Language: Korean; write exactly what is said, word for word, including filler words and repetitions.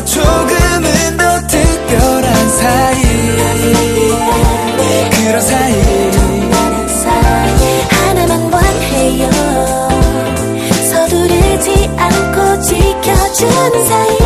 조금은 더 특별한 사이, 그런 사이. 하나만 원해요. 서두르지 않고 지켜주는 사이.